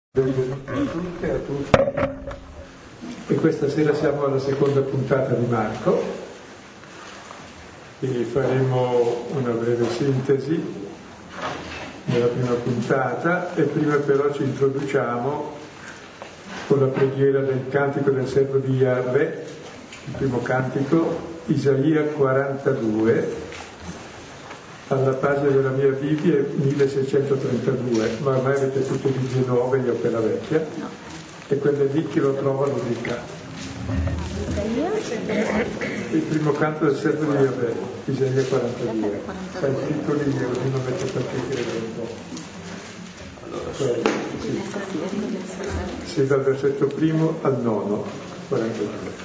Benvenuti a tutte e a tutti. E questa sera siamo alla seconda puntata di Marco e faremo una breve sintesi della prima puntata e prima però ci introduciamo con la preghiera del cantico del servo di Yahweh, il primo cantico, Isaia 42, alla pagina della mia Bibbia è 1632, ma ormai avete tutte Bibbie nuove, io quella vecchia, e quelle lì chi lo trova lo dica. Il primo canto del servo di Yahweh, Isaia 42. Sai, il titolo lì, così non mette per chiedere un po'. Sì, dal versetto primo al nono, 42.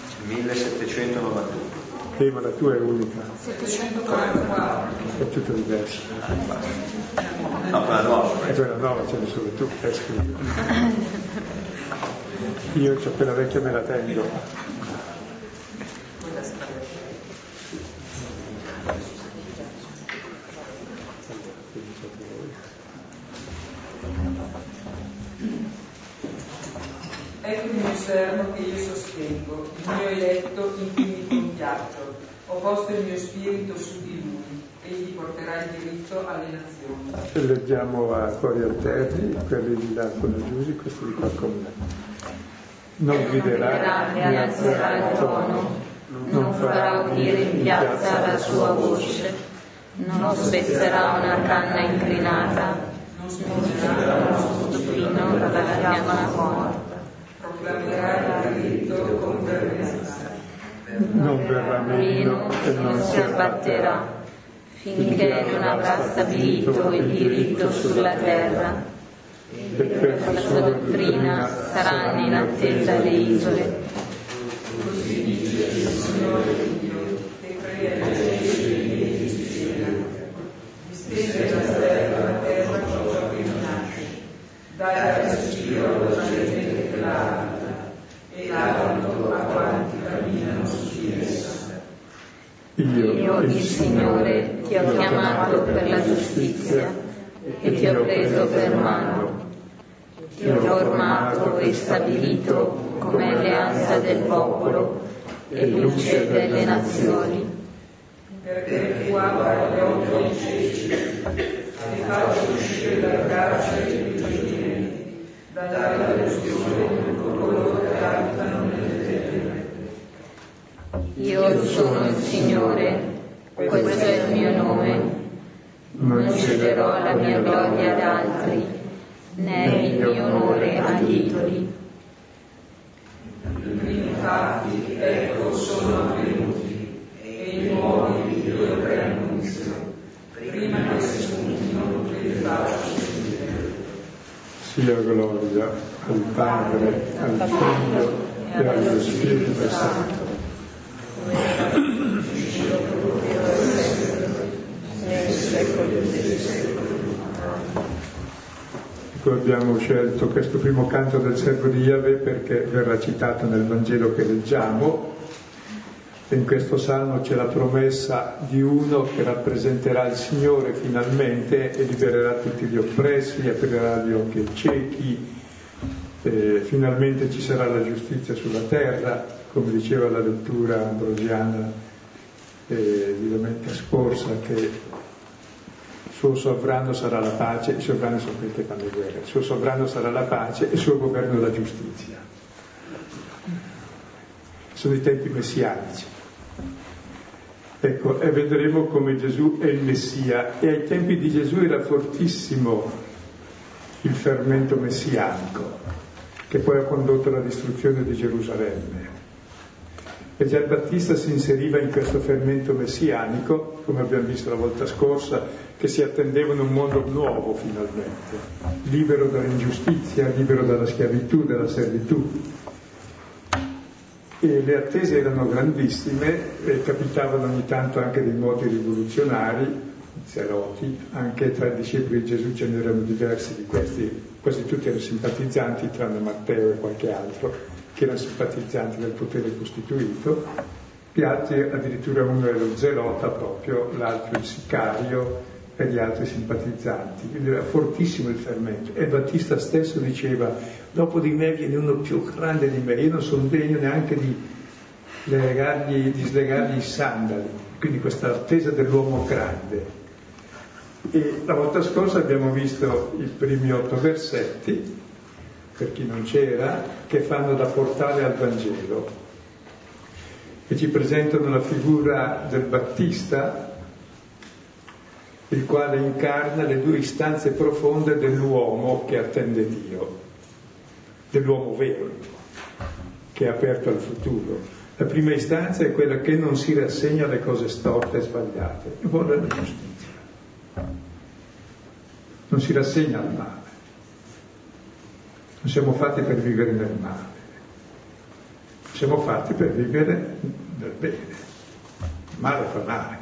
1791. Ma la tua è unica. 744. È tutto diverso. No, quella nuova. E quella nuova ce ne sono tu, scrivi. Io c'ho quella vecchia, me la tengo. Ecco il mio servo che io sostengo, il mio eletto in cui mi compiaccio. Ho posto il mio spirito su di lui, egli porterà il diritto alle nazioni. Leggiamo a cuori alterni, quelli di là con Giusi, questi di qua con me. Non griderà né alzerà il tono, non farà udire in piazza la sua voce, non spezzerà una canna inclinata, non sposerà uno stupino dalla fiamma morta. Proclamerà il diritto con fermezza. Non verrà meno e non si abbatterà, finché non avrà stabilito il diritto sulla terra. E per la sua dottrina saranno in attesa le isole. Così dice il Signore Dio, che crea i cieli e li sistema. Distende la terra con ciò che nasce. Dà il respiro alla gente che la abita e l'alito a quanti camminano su di essa. Io, il Signore, ti ho chiamato per la giustizia e ti ho preso per mano. Ti ho formato e stabilito come alleanza del popolo e luce delle nazioni. Perché tu apra gli occhi ai ciechi e faccia uscire dal carcere i prigionieri, da dare l'ustione coloro che abitano nelle tenebre. Io sono il Signore, questo è il mio nome. Non cederò la mia gloria ad altri, né il mio onore agli idoli. I primi fatti, ecco, sono avvenuti, e i nuovi di Dio preannunziano, prima che spuntino che li faccio sentire. Sia gloria al Padre, al Figlio e allo Spirito Santo. Abbiamo scelto questo primo canto del servo di Yahweh perché verrà citato nel Vangelo che leggiamo. In questo salmo c'è la promessa di uno che rappresenterà il Signore finalmente e libererà tutti gli oppressi, aprirà gli occhi ai ciechi, finalmente ci sarà la giustizia sulla terra, come diceva la lettura ambrosiana di domenica scorsa, che il suo sovrano sarà la pace, i sovrani sono quelli che fanno le guerre, il suo sovrano sarà la pace e il suo governo la giustizia. Sono i tempi messianici. Ecco, e vedremo come Gesù è il Messia, e ai tempi di Gesù era fortissimo il fermento messianico, che poi ha condotto alla distruzione di Gerusalemme. E Gian Battista si inseriva in questo fermento messianico, come abbiamo visto la volta scorsa, che si attendevano un mondo nuovo finalmente, libero dall'ingiustizia, libero dalla schiavitù, dalla servitù. E le attese erano grandissime e capitavano ogni tanto anche dei moti rivoluzionari, zeloti, anche tra i discepoli di Gesù ce n'erano diversi di questi, quasi tutti erano simpatizzanti, tranne Matteo e qualche altro, che erano simpatizzanti del potere costituito. Gli altri, addirittura uno era lo zelota proprio, l'altro il sicario, e gli altri simpatizzanti, quindi era fortissimo il fermento. E Battista stesso diceva: dopo di me viene uno più grande di me, io non sono degno neanche di slegargli i sandali, quindi questa attesa dell'uomo grande. E la volta scorsa abbiamo visto i primi 8 versetti, per chi non c'era, che fanno da portale al Vangelo e ci presentano la figura del Battista, il quale incarna le 2 istanze profonde dell'uomo che attende Dio, dell'uomo vero, che è aperto al futuro. La prima istanza è quella che non si rassegna alle cose storte e sbagliate, e vuole la giustizia. Non si rassegna al male. Non siamo fatti per vivere nel male. Siamo fatti per vivere nel bene. Il male fa male.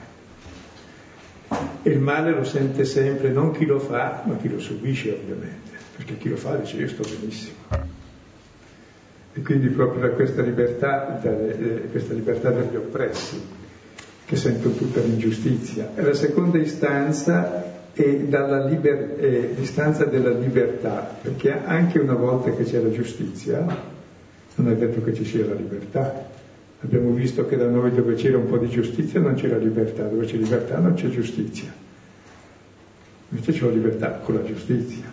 E il male lo sente sempre non chi lo fa, ma chi lo subisce, ovviamente. Perché chi lo fa dice: io sto benissimo. E quindi proprio da questa libertà degli oppressi, che sentono tutta l'ingiustizia. E la seconda istanza è l'istanza della libertà, perché anche una volta che c'è la giustizia, non è detto che ci sia la libertà. Abbiamo visto che da noi, dove c'era un po' di giustizia, non c'era libertà, dove c'è libertà non c'è giustizia. Invece c'è la libertà con la giustizia.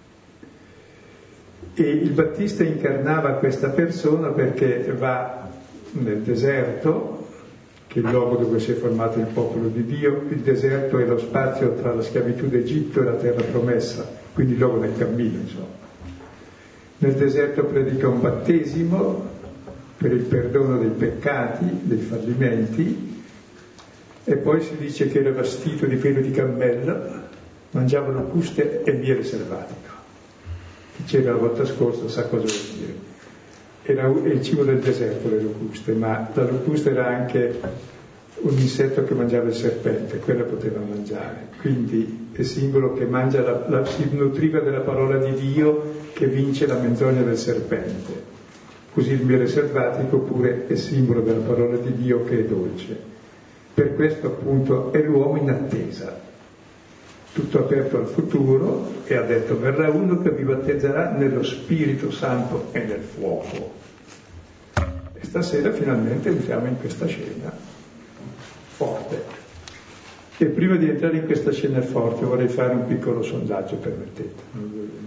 E il Battista incarnava questa persona perché va nel deserto, che è il luogo dove si è formato il popolo di Dio. Il deserto è lo spazio tra la schiavitù d'Egitto e la terra promessa, quindi il luogo del cammino, insomma. Nel deserto predica un battesimo per il perdono dei peccati, dei fallimenti, e poi si dice che era vestito di pelo di cammello, mangiava locuste e miele selvatico. Chi c'era la volta scorsa sa cosa vuol dire. Era il cibo del deserto, le locuste, ma la locusta era anche un insetto che mangiava il serpente, quello poteva mangiare. Quindi è simbolo che si nutriva della parola di Dio, che vince la menzogna del serpente. Così il miele selvatico pure è simbolo della parola di Dio, che è dolce. Per questo appunto è l'uomo in attesa, tutto aperto al futuro, e ha detto: verrà uno che vi battezzerà nello Spirito Santo e nel fuoco. E stasera finalmente entriamo in questa scena forte. E prima di entrare in questa scena forte vorrei fare un piccolo sondaggio, permettete.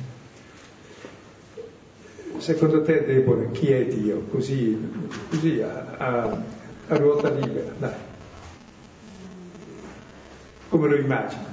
Secondo te, Debole, chi è Dio? Così a ruota libera, dai. Come lo immagini?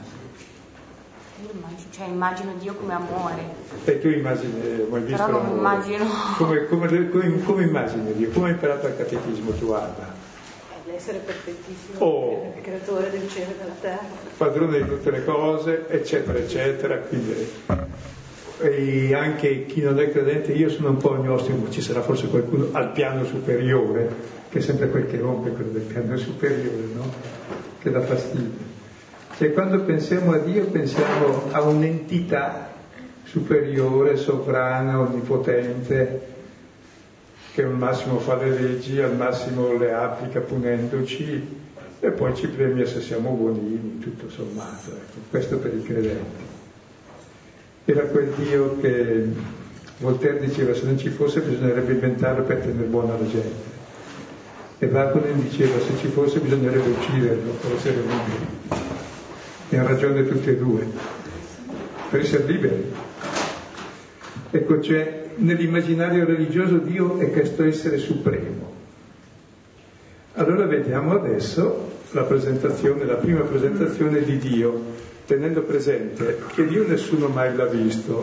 Immagino Dio come amore. E tu immagini, hai visto? Però non immagino. Come immagini Dio? Come hai imparato al catechismo tu, Alba? L'essere perfettissimo, creatore del cielo e della terra. Padrone di tutte le cose, eccetera, eccetera. Quindi, e anche chi non è credente, io sono un po' agnostico, ci sarà forse qualcuno al piano superiore, che è sempre quel che rompe, quello del piano superiore, no? Che dà fastidio. Cioè, quando pensiamo a Dio pensiamo a un'entità superiore, sovrana, onnipotente, che al massimo fa le leggi, al massimo le applica punendoci, e poi ci premia se siamo buonini, tutto sommato. Ecco. Questo per i credenti. Era quel Dio che Voltaire diceva: se non ci fosse bisognerebbe inventarlo per tenere buona la gente. E Bakunin diceva: se ci fosse bisognerebbe ucciderlo per essere liberi. E hanno ragione tutti e due, per essere liberi. Ecco, cioè, nell'immaginario religioso Dio è questo essere supremo. Allora vediamo adesso la prima presentazione di Dio, tenendo presente che Dio nessuno mai l'ha visto.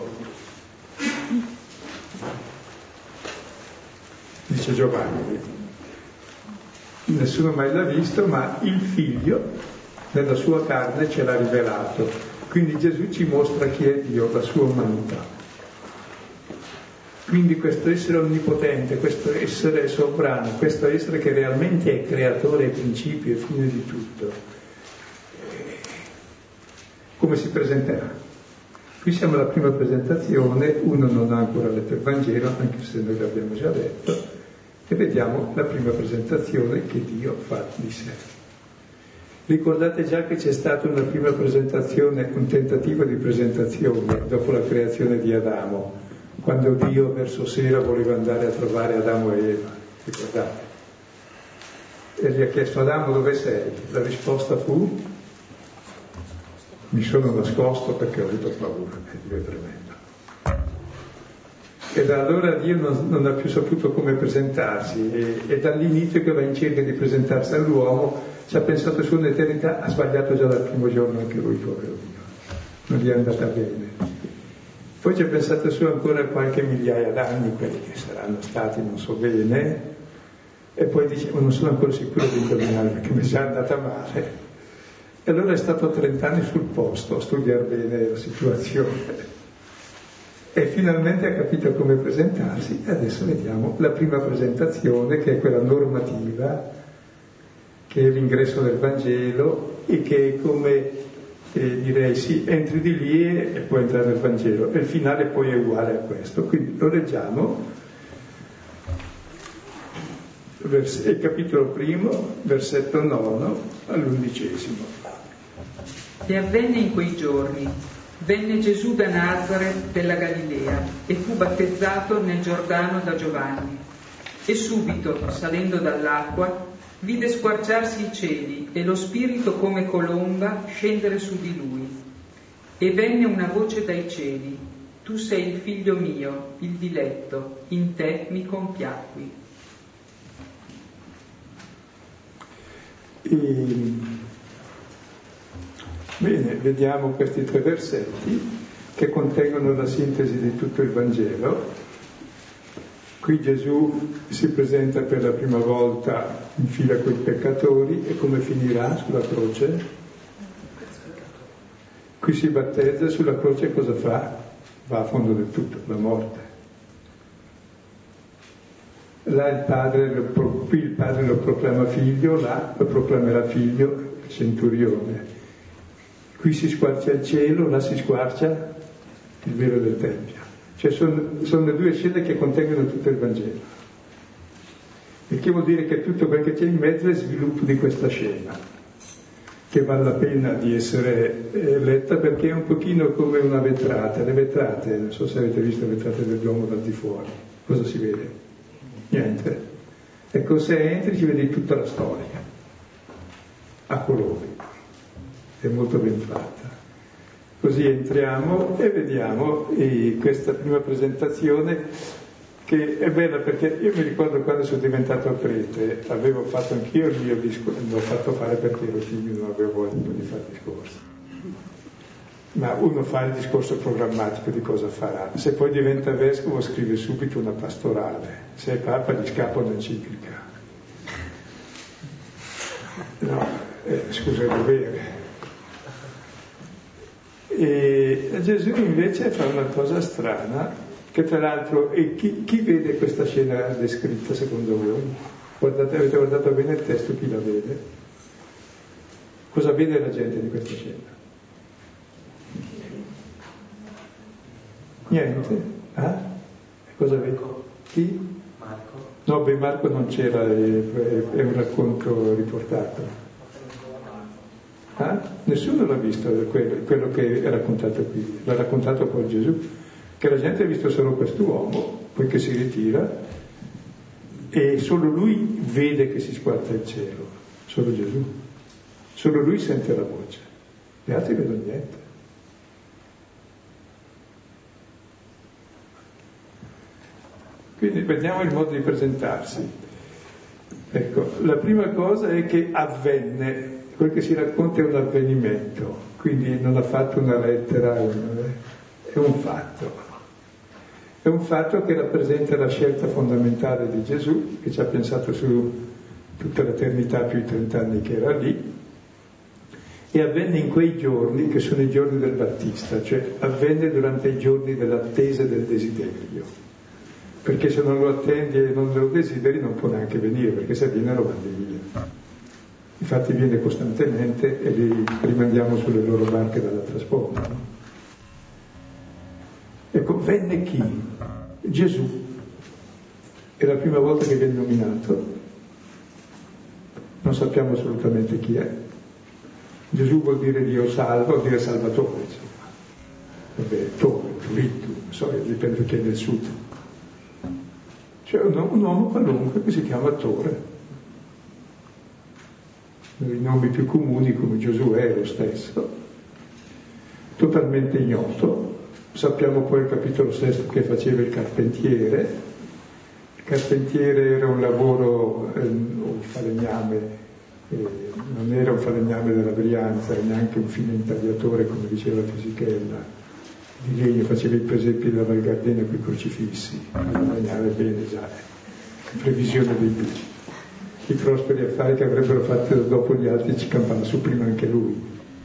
Dice Giovanni, nessuno mai l'ha visto, ma il Figlio nella sua carne ce l'ha rivelato. Quindi Gesù ci mostra chi è Dio, la sua umanità. Quindi questo essere onnipotente, questo essere sovrano, questo essere che realmente è creatore, principio e fine di tutto, come si presenterà? Qui siamo alla prima presentazione, uno non ha ancora letto il Vangelo, anche se noi l'abbiamo già letto, e vediamo la prima presentazione che Dio fa di sé. Ricordate già che c'è stata una prima presentazione, un tentativo di presentazione dopo la creazione di Adamo, quando Dio verso sera voleva andare a trovare Adamo e Eva, ricordate? E gli ha chiesto: Adamo, dove sei? La risposta fu: mi sono nascosto perché ho avuto paura. Dio è tremendo. E da allora Dio non ha più saputo come presentarsi, e dall'inizio che va in cerca di presentarsi all'uomo ci ha pensato su un'eternità, ha sbagliato già dal primo giorno anche lui, povero Dio, non gli è andata bene. Poi ci ha pensato su ancora qualche migliaia d'anni, quelli che saranno stati non so bene, e poi dice: non sono ancora sicuro di indovinare perché mi è già andata male. E allora è stato 30 anni sul posto a studiare bene la situazione e finalmente ha capito come presentarsi. E adesso vediamo la prima presentazione, che è quella normativa, che è l'ingresso del Vangelo, e che è come direi: sì, entri di lì e puoi entrare nel Vangelo, e il finale poi è uguale a questo. Quindi lo leggiamo, il capitolo 1, versetto 9 all'11. E avvenne in quei giorni: venne Gesù da Nazaret della Galilea e fu battezzato nel Giordano da Giovanni. E subito, salendo dall'acqua, vide squarciarsi i cieli e lo Spirito come colomba scendere su di lui. E venne una voce dai cieli: tu sei il figlio mio, il diletto, in te mi compiacqui. Bene, vediamo questi 3 versetti che contengono la sintesi di tutto il Vangelo. Qui Gesù si presenta per la prima volta in fila coi peccatori, e come finirà sulla croce? Qui si battezza, sulla croce cosa fa? Va a fondo del tutto, la morte. Là qui il padre lo proclama figlio, là lo proclamerà figlio il centurione. Qui si squarcia il cielo, là si squarcia il velo del Tempio. Cioè sono le 2 scene che contengono tutto il Vangelo. Il che vuol dire che tutto quel che c'è in mezzo è sviluppo di questa scena, che vale la pena di essere letta, perché è un pochino come una vetrata. Le vetrate, non so se avete visto le vetrate del Duomo dal di fuori, cosa si vede? Niente. Ecco, se entri ci vedi tutta la storia, a colori. È molto ben fatta. Così entriamo e vediamo questa prima presentazione, che è bella, perché io mi ricordo quando sono diventato prete, avevo fatto anch'io il mio discorso, l'ho fatto fare perché ero figlio, non avevo voglia di fare discorsi. Ma uno fa il discorso programmatico di cosa farà. Se poi diventa vescovo scrive subito una pastorale, se è papa gli scappa un'enciclica. No, scusa il dovere. E Gesù invece fa una cosa strana, che tra l'altro, chi vede questa scena descritta secondo voi? Avete guardato bene il testo, chi la vede? Cosa vede la gente di questa scena? Niente? Cosa vede? Chi? Marco. No, Marco non c'era, è un racconto riportato. Nessuno l'ha visto quello che è raccontato qui, l'ha raccontato poi Gesù, che la gente ha visto solo quest'uomo, poi che si ritira, e solo lui vede che si squarcia il cielo, solo Gesù, solo lui sente la voce, gli altri vedono niente. Quindi vediamo il modo di presentarsi. Ecco, la prima cosa è che avvenne. Quel che si racconta è un avvenimento, quindi non ha fatto una lettera, è un fatto. È un fatto che rappresenta la scelta fondamentale di Gesù, che ci ha pensato su tutta l'eternità, più i 30 anni che era lì, e avvenne in quei giorni che sono i giorni del Battista, cioè avvenne durante i giorni dell'attesa e del desiderio, perché se non lo attendi e non lo desideri non può neanche venire, perché se viene lo mandi via. Infatti viene costantemente e li rimandiamo sulle loro barche dall'altra sponda. No? Ecco, venne chi? Gesù. È la prima volta che viene nominato, non sappiamo assolutamente chi è, Gesù vuol dire Dio salva, vuol dire salvatore, insomma. Vabbè, Tore, Turittu, non so, dipende da chi è del sud. Cioè un uomo qualunque che si chiama Tore. I nomi più comuni come Giosuè è lo stesso, totalmente ignoto. Sappiamo poi il capitolo 6 che faceva il carpentiere. Il carpentiere era un lavoro, un falegname, non era un falegname della Brianza, neanche un fine intagliatore come diceva Fisichella, di legno, faceva i presepi della Val Gardena con i crocifissi, falegname bene già, in previsione dei duci. I prosperi affari che avrebbero fatto dopo gli altri ci campava su prima anche lui.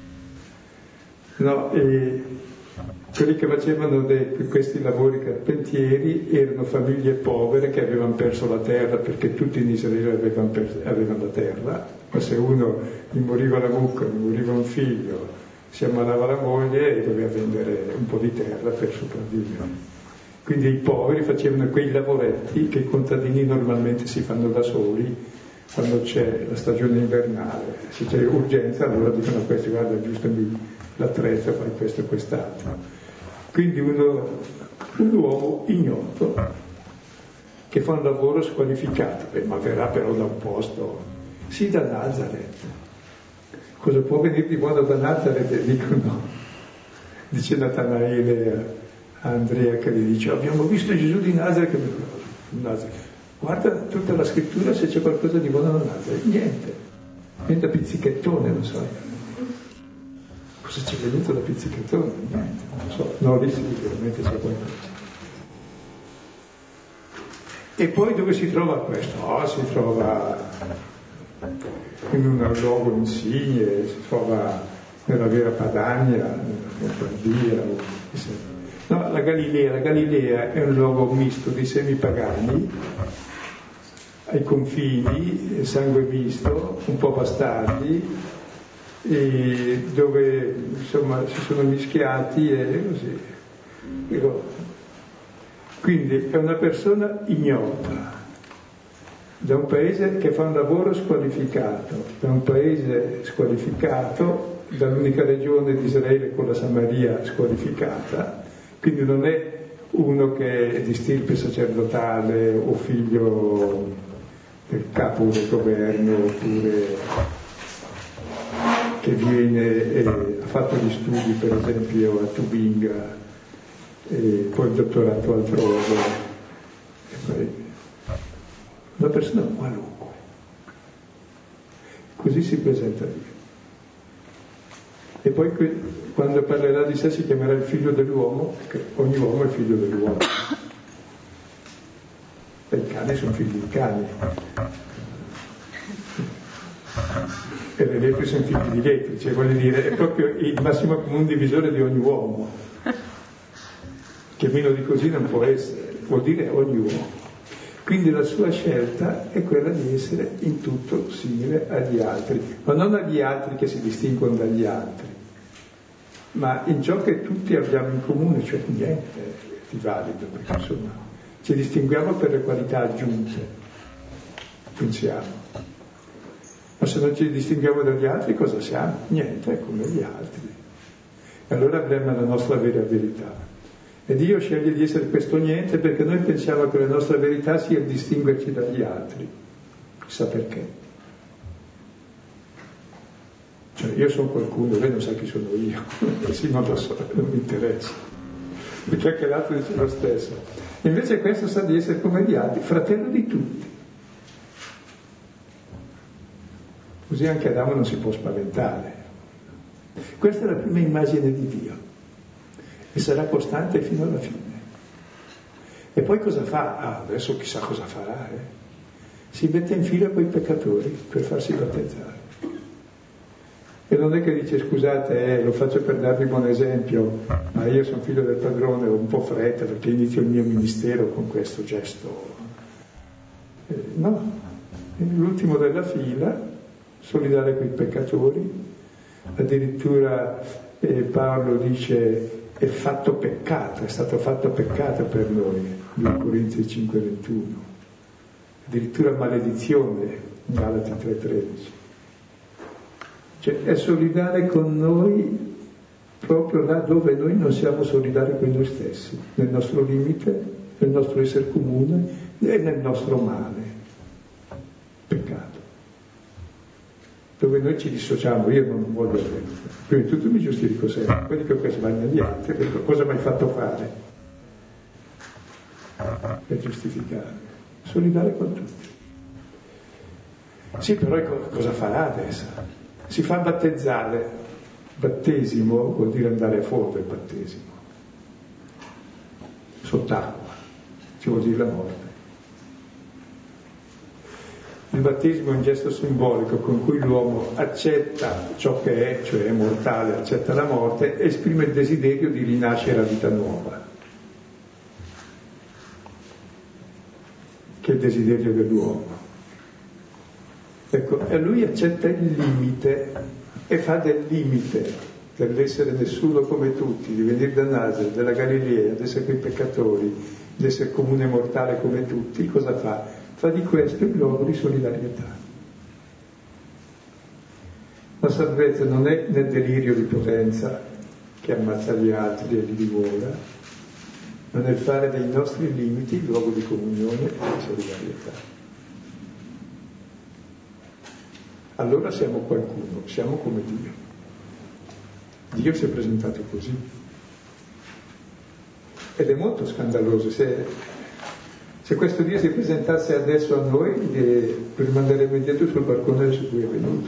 No, e quelli che facevano questi lavori carpentieri erano famiglie povere che avevano perso la terra, perché tutti in Israele avevano la terra, ma se uno gli moriva la mucca, gli moriva un figlio, si ammalava la moglie e doveva vendere un po' di terra per sopravvivere. Quindi i poveri facevano quei lavoretti che i contadini normalmente si fanno da soli quando c'è la stagione invernale. Se c'è urgenza allora dicono a questi: guarda, aggiustami l'attrezzo, fai questo e quest'altro. Quindi un uomo ignoto che fa un lavoro squalificato, ma verrà però da un posto, sì, da Nazareth. Cosa può venire di buono da Nazareth? Dicono, dice Natanaele a Andrea che gli dice: abbiamo visto Gesù di Nazareth. Guarda tutta la scrittura se c'è qualcosa di buono da Nazareth. Niente pizzichettone, non so. Cosa c'è venuto da pizzichettone? Niente, non so. No, lì sicuramente c'è qualcosa. E poi dove si trova questo? Si trova in un luogo insigne, si trova nella vera Padania, nella Lombardia. No, la Galilea è un luogo misto di semipagani, ai confini, sangue misto, un po' bastardi, e dove insomma si sono mischiati e così. Quindi è una persona ignota, da un paese che fa un lavoro squalificato, da un paese squalificato, dall'unica regione di Israele con la Samaria squalificata, quindi non è uno che è di stirpe sacerdotale o figlio del capo del governo, oppure che viene e ha fatto gli studi per esempio a Tubinga e poi il dottorato altrove. Una persona qualunque. Così si presenta Dio. E poi quando parlerà di sé si chiamerà il figlio dell'uomo, perché ogni uomo è figlio dell'uomo. E i cani sono figli di cani. E le lepri sono figli di lepri, cioè voglio dire, è proprio il massimo comune divisore di ogni uomo. Che meno di così non può essere, vuol dire ogni uomo. Quindi la sua scelta è quella di essere in tutto simile agli altri, ma non agli altri che si distinguono dagli altri, ma in ciò che tutti abbiamo in comune, cioè niente di valido, perché insomma ci distinguiamo per le qualità aggiunte, pensiamo. Ma se non ci distinguiamo dagli altri cosa siamo? Niente, è come gli altri. E allora avremo la nostra vera verità. E Dio sceglie di essere questo niente perché noi pensiamo che la nostra verità sia il distinguerci dagli altri. Chissà perché. Cioè io sono qualcuno, lei non sa chi sono io. Sì, non lo so, non mi interessa. Perché anche l'altro dice lo stesso. Invece questo sa di essere come gli altri, fratello di tutti. Così anche Adamo non si può spaventare. Questa è la prima immagine di Dio. E sarà costante fino alla fine. E poi cosa fa? Adesso chissà cosa farà. Si mette in fila con i peccatori per farsi battezzare. E non è che dice: scusate, lo faccio per darvi buon esempio, ma io sono figlio del padrone, ho un po' fretta perché inizio il mio ministero con questo gesto. No, l'ultimo della fila, solidale con i peccatori. Addirittura Paolo dice: è fatto peccato, è stato fatto peccato per noi, 2 Corinzi 5,21, addirittura maledizione, Galati 3,13. Cioè è solidale con noi proprio là dove noi non siamo solidari con noi stessi, nel nostro limite, nel nostro essere comune e nel nostro male, peccato. Dove noi ci dissociamo, io non voglio avere. Prima di tutto mi giustifico sempre, poi dico che sbaglia gli altri, perché cosa mi hai fatto fare? Per giustificare. Solidale con tutti. Sì, però cosa farà adesso? Si fa battezzare. Battesimo vuol dire andare a fondo, il battesimo. Sott'acqua, ci vuol dire la morte. Il battesimo è un gesto simbolico con cui l'uomo accetta ciò che è, cioè è mortale, accetta la morte e esprime il desiderio di rinascere a vita nuova, che è il desiderio dell'uomo. Ecco, e lui accetta il limite e fa del limite, dell'essere nessuno come tutti, di venire da Nazareth, della Galilea, di essere quei peccatori, di essere comune mortale come tutti, cosa fa? Fa di questo il luogo di solidarietà. La salvezza non è nel delirio di potenza che ammazza gli altri e li divora, ma nel fare dei nostri limiti il luogo di comunione e di solidarietà. Allora siamo qualcuno, siamo come Dio. Dio si è presentato così. Ed è molto scandaloso se questo Dio si presentasse adesso a noi, rimanderemmo indietro sul balcone su cui è venuto.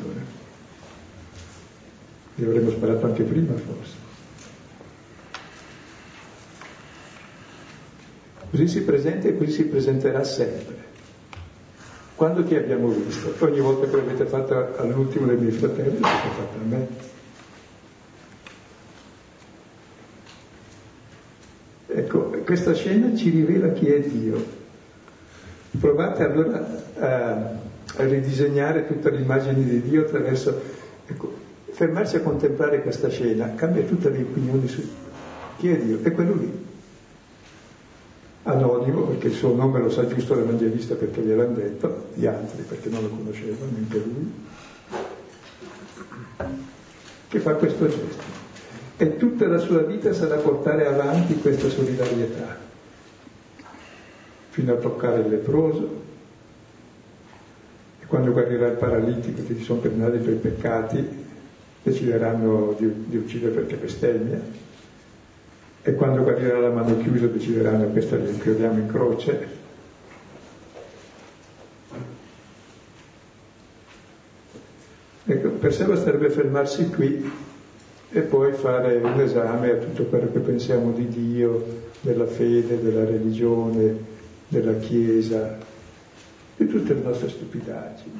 Gli avremmo sparato anche prima, forse. Così si presenta e così si presenterà sempre. Quando ti abbiamo visto? Ogni volta che l'avete fatta all'ultimo dei miei fratelli, l'avete fatta a me. Ecco, questa scena ci rivela chi è Dio. Provate allora a ridisegnare tutta l'immagine di Dio attraverso... Ecco, fermarsi a contemplare questa scena cambia tutte le opinioni su chi è Dio. È quello lì. Anonimo, perché il suo nome lo sa giusto l'Evangelista perché gliel'hanno detto, gli altri perché non lo conoscevano, neanche lui, che fa questo gesto. E tutta la sua vita sarà portare avanti questa solidarietà, fino a toccare il leproso, e quando guarirà il paralitico che si sono perdonati per i peccati, decideranno di uccidere perché bestemmia. E quando guarirà la mano chiusa decideranno questa li inchiodiamo in croce. Ecco, per sé basterebbe fermarsi qui e poi fare un esame a tutto quello che pensiamo di Dio, della fede, della religione, della Chiesa, di tutte le nostre stupidaggini,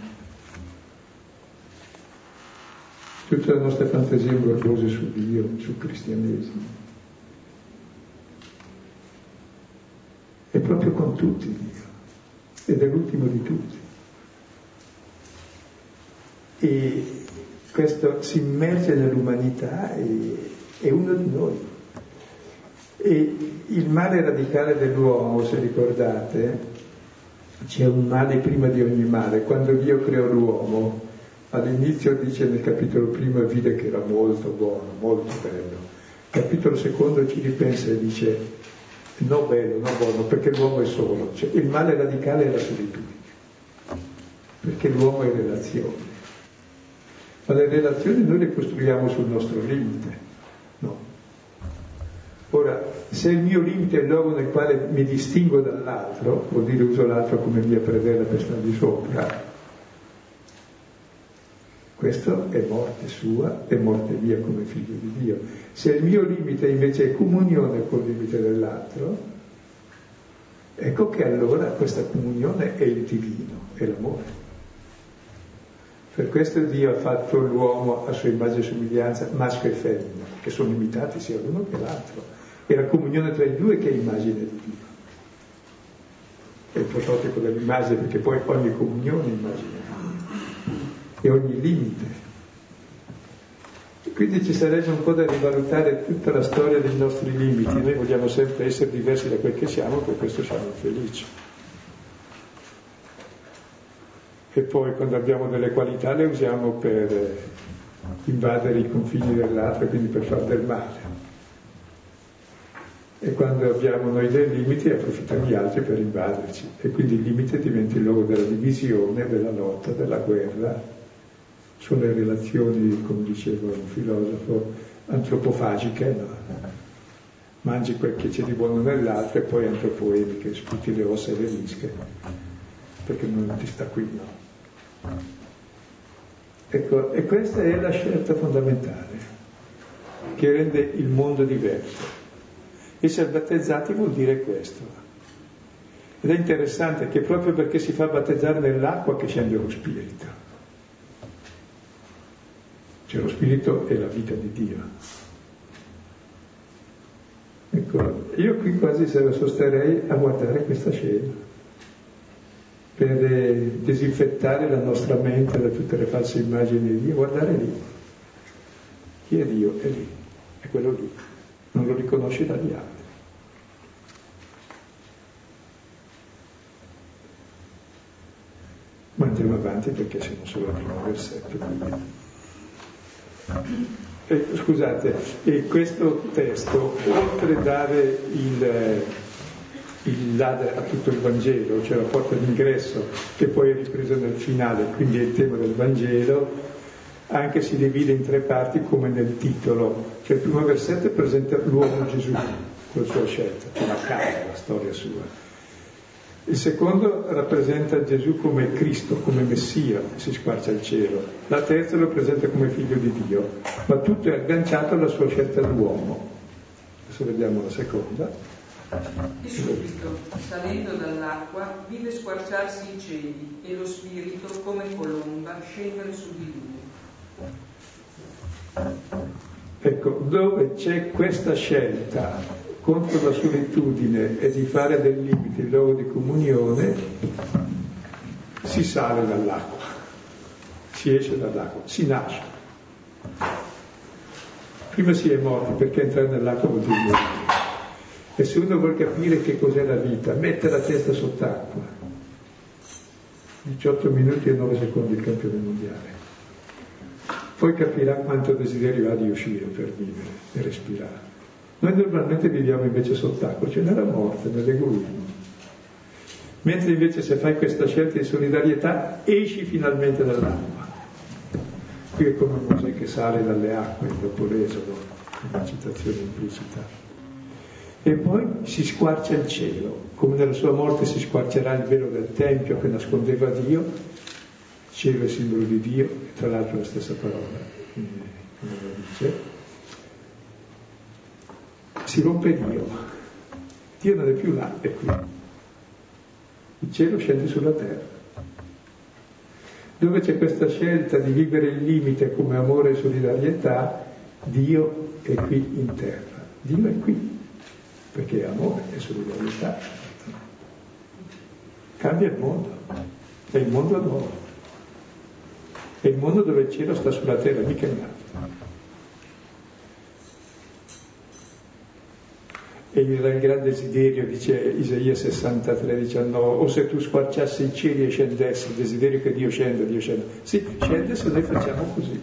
tutte le nostre fantasie morbose su Dio, sul cristianesimo. È proprio con tutti Dio, ed è l'ultimo di tutti. E questo si immerge nell'umanità e è uno di noi. E il male radicale dell'uomo, se ricordate, c'è un male prima di ogni male. Quando Dio creò l'uomo, all'inizio dice nel capitolo primo vide che era molto buono, molto bello. Capitolo secondo ci ripensa e dice no bello, no buono, perché l'uomo è solo. Cioè, il male radicale è la solitudine, perché l'uomo è relazione. Ma le relazioni noi le costruiamo sul nostro limite, no? Ora, se il mio limite è il luogo nel quale mi distingo dall'altro, vuol dire uso l'altro come mia predella per stare di sopra, questo è morte sua e morte mia come figlio di Dio. Se il mio limite invece è comunione col limite dell'altro, ecco che allora questa comunione è il divino, è l'amore. Per questo Dio ha fatto l'uomo a sua immagine e somiglianza, maschio e femmina, che sono imitati sia l'uno che l'altro. È la comunione tra i due che è immagine di Dio. È il prototipo dell'immagine, perché poi ogni comunione è immagine di Dio. E ogni limite. E quindi ci sarebbe un po' da rivalutare tutta la storia dei nostri limiti. Noi vogliamo sempre essere diversi da quel che siamo, per questo siamo felici. E poi quando abbiamo delle qualità le usiamo per invadere i confini dell'altro, quindi per far del male. E quando abbiamo noi dei limiti approfittiamo gli altri per invaderci, e quindi il limite diventa il luogo della divisione, della lotta, della guerra. Sono le relazioni, come diceva un filosofo, antropofagiche, no? Mangi quel che c'è di buono nell'altro e poi antropoetiche, sputi le ossa e le vische, perché non ti sta qui, no? Ecco, e questa è la scelta fondamentale che rende il mondo diverso. Essere battezzati vuol dire questo. Ed è interessante che proprio perché si fa battezzare nell'acqua che scende lo Spirito. Cioè lo Spirito è la vita di Dio. Ecco, io qui quasi se lo sosterrei a guardare questa scena, per disinfettare la nostra mente da tutte le false immagini di Dio, guardare lì. Chi è Dio? È lì, è quello lì. Non lo riconosci dagli altri. Ma andiamo avanti perché siamo solo al primo versetto. Scusate, e questo testo, oltre a dare a tutto il Vangelo, cioè la porta d'ingresso, che poi è ripresa nel finale, quindi è il tema del Vangelo, anche si divide in tre parti come nel titolo. Cioè il primo versetto presenta l'uomo Gesù con la sua scelta, cioè la causa, la storia sua. Il secondo rappresenta Gesù come Cristo, come Messia, si squarcia il cielo. La terza lo presenta come figlio di Dio, ma tutto è agganciato alla sua scelta d'uomo. Adesso vediamo la seconda. E subito, salendo dall'acqua, vide squarciarsi i cieli e lo Spirito, come colomba, scendere su di lui. Ecco, dove c'è questa scelta contro la solitudine e di fare del limite il luogo di comunione, si sale dall'acqua, si esce dall'acqua, si nasce. Prima si è morti, perché entrare nell'acqua vuol dire morire. E se uno vuol capire che cos'è la vita, mette la testa sott'acqua. 18 minuti e 9 secondi il campione mondiale. Poi capirà quanto desiderio ha di uscire per vivere e respirare. Noi normalmente viviamo invece sott'acqua, cioè nella morte, nell'egoismo. Mentre invece se fai questa scelta di solidarietà, esci finalmente dall'acqua. Qui è come Mosè che sale dalle acque dopo l'Esodo, una citazione implicita. E poi si squarcia il cielo, come nella sua morte si squarcerà il velo del Tempio che nascondeva Dio. Il cielo è simbolo di Dio, e tra l'altro la stessa parola, quindi come lo dice. Si rompe Dio. Dio non è più là, è qui. Il cielo scende sulla terra. Dove c'è questa scelta di vivere il limite come amore e solidarietà, Dio è qui in terra. Dio è qui, perché è amore e solidarietà. Cambia il mondo. È il mondo nuovo. È il mondo dove il cielo sta sulla terra, mica in alto. E il grande desiderio, dice Isaia 63,19, o se tu squarciassi i cieli e scendessi, il desiderio che Dio scenda, Dio scenda. Sì, scende se noi facciamo così.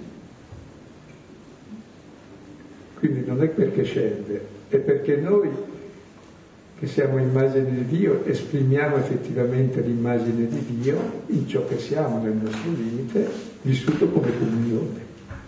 Quindi non è perché scende, è perché noi, che siamo immagine di Dio, esprimiamo effettivamente l'immagine di Dio in ciò che siamo nel nostro limite, vissuto come comunione.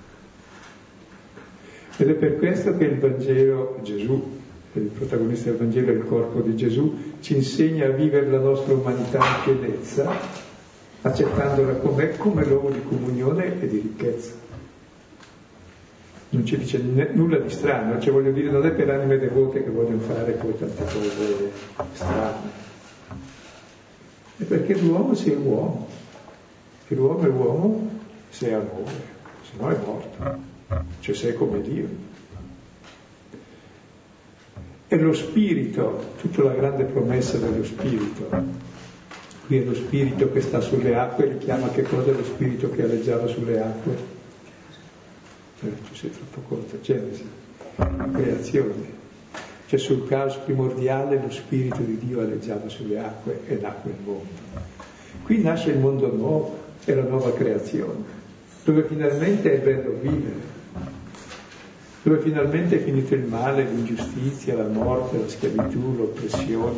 Ed è per questo che il Vangelo, Gesù, il protagonista del Vangelo è il corpo di Gesù, ci insegna a vivere la nostra umanità in pienezza, accettandola com'è, come luogo di comunione e di ricchezza. Non ci dice nulla di strano, cioè voglio dire, non è per anime devote che vogliono fare poi tante cose strane. È perché l'uomo sia uomo, che l'uomo è uomo se è amore, se no è morto, cioè se è come Dio. E lo Spirito, tutta la grande promessa dello Spirito. Qui è lo Spirito che sta sulle acque, richiama che cosa è lo Spirito che aleggiava sulle acque? Tu sei troppo corto, Genesi, creazione. Cioè sul caos primordiale lo Spirito di Dio aleggiava sulle acque e nacque il mondo. Qui nasce il mondo nuovo, è la nuova creazione. dove finalmente è bello vivere, dove finalmente è finito il male, l'ingiustizia, la morte, la schiavitù, l'oppressione,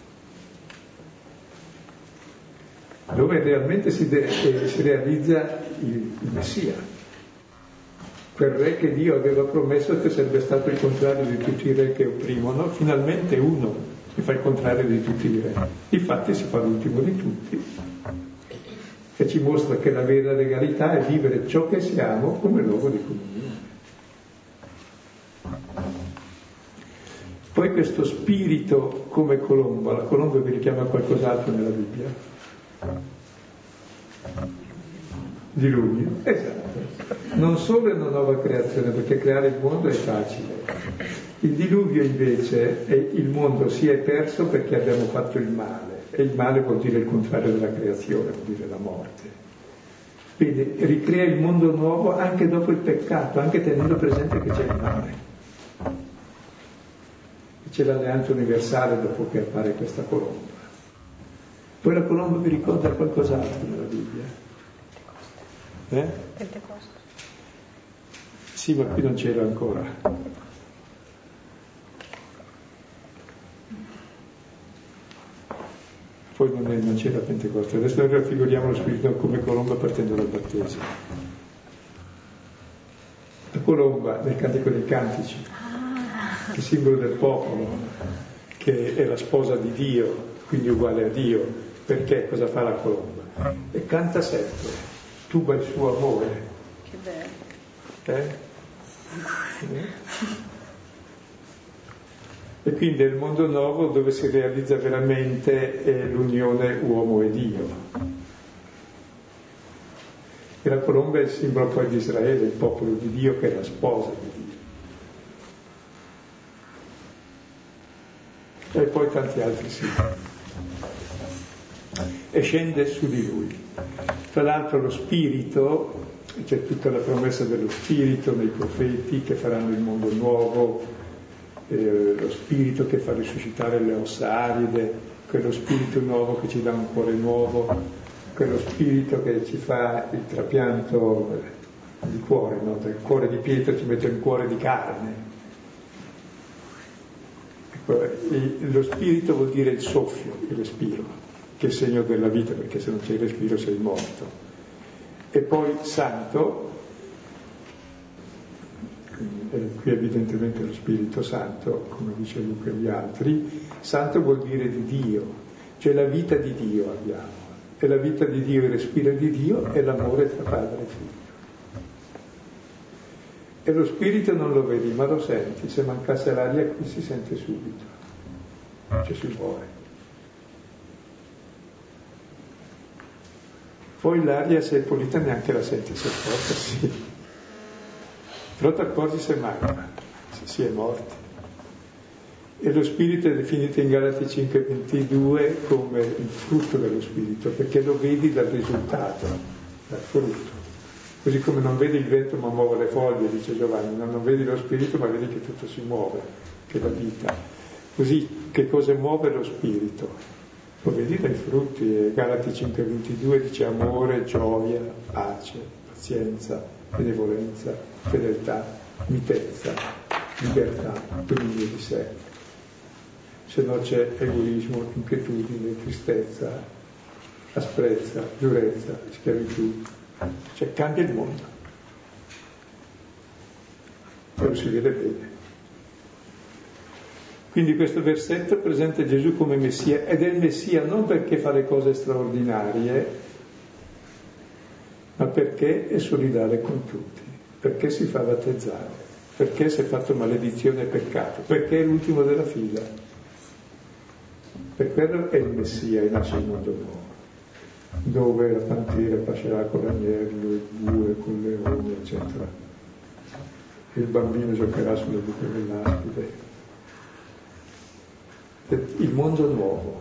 dove realmente si realizza il Messia, quel re che Dio aveva promesso che sarebbe stato il contrario di tutti i re che opprimono, finalmente uno che fa il contrario di tutti i re. Infatti si fa l'ultimo di tutti, che ci mostra che la vera legalità è vivere ciò che siamo come luogo di comunione. Poi questo spirito come colomba, la colomba vi richiama qualcos'altro nella Bibbia? Diluvio, esatto. Non solo è una nuova creazione, perché creare il mondo è facile. Il diluvio invece è il mondo si è perso perché abbiamo fatto il male, e il male vuol dire il contrario della creazione, vuol dire la morte. Quindi ricrea il mondo nuovo anche dopo il peccato, anche tenendo presente che c'è il male. C'è l'alleanza universale dopo che appare questa colomba. Poi la colomba vi ricorda qualcos'altro nella Bibbia? Pentecoste. Sì, ma qui non c'era ancora. Poi non c'era Pentecoste. Adesso noi raffiguriamo lo Spirito come colomba partendo dal battesimo. La colomba nel Cantico dei Cantici, che è simbolo del popolo, che è la sposa di Dio, quindi uguale a Dio. Perché? Cosa fa la colomba? E canta sempre, tuba il suo amore. Che bello. E quindi è il mondo nuovo dove si realizza veramente l'unione uomo e Dio. E la colomba è il simbolo poi di Israele, il popolo di Dio che è la sposa di Dio. E poi tanti altri simboli. E scende su di lui. Tra l'altro lo Spirito, c'è tutta la promessa dello Spirito nei profeti che faranno il mondo nuovo, lo Spirito che fa risuscitare le ossa aride, quello Spirito nuovo che ci dà un cuore nuovo, quello Spirito che ci fa il trapianto di cuore, no? Dal cuore di pietra ci mette un cuore di carne. Ecco, lo Spirito vuol dire il soffio, il respiro, che è il segno della vita, perché se non c'è il respiro sei morto. E poi Santo, qui evidentemente lo Spirito Santo, come dice Luca e gli altri, Santo vuol dire di Dio, cioè la vita di Dio abbiamo, e la vita di Dio, il respiro di Dio è l'amore tra padre e figlio. E lo Spirito non lo vedi, ma lo senti, se mancasse l'aria qui si sente subito, cioè si muore. Poi l'aria se è pulita neanche la senti, se è forte, sì. Però ti accorgi se manca, se si è morti. E lo Spirito è definito in Galati 5:22 come il frutto dello Spirito, perché lo vedi dal risultato, dal frutto. Così come non vedi il vento ma muove le foglie, dice Giovanni, non vedi lo Spirito ma vedi che tutto si muove, che è la vita. Così che cosa muove lo Spirito? Lo vedi dai frutti, e Galati 5:22 dice amore, gioia, pace, pazienza, benevolenza, fedeltà, mitezza, libertà, dominio di sé. Se no c'è egoismo, inquietudine, tristezza, asprezza, durezza, schiavitù. Cioè cambia il mondo. E lo si vede bene. Quindi questo versetto presenta Gesù come Messia, ed è il Messia non perché fa le cose straordinarie, ma perché è solidale con tutti, perché si fa battezzare, perché si è fatto maledizione e peccato, perché è l'ultimo della fila. Per quello è il Messia e nasce il mondo nuovo, dove la pantera pascerà con l'agnello, il bue con il leone, eccetera. Il bambino giocherà sulle buche dell'aspide. Il mondo nuovo.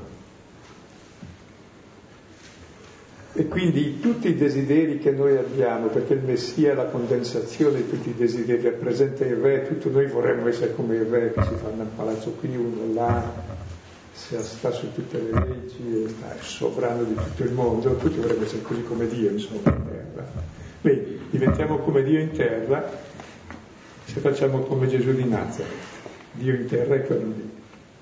E quindi tutti i desideri che noi abbiamo, perché il Messia è la condensazione di tutti i desideri, rappresenta il re, tutti noi vorremmo essere come il re che si fa nel palazzo qui, uno là, sta su tutte le leggi, è sovrano di tutto il mondo, tutti vorremmo essere così come Dio, insomma, in terra. Vedi, diventiamo come Dio in terra se facciamo come Gesù di Nazareth. Dio in terra è quello lì,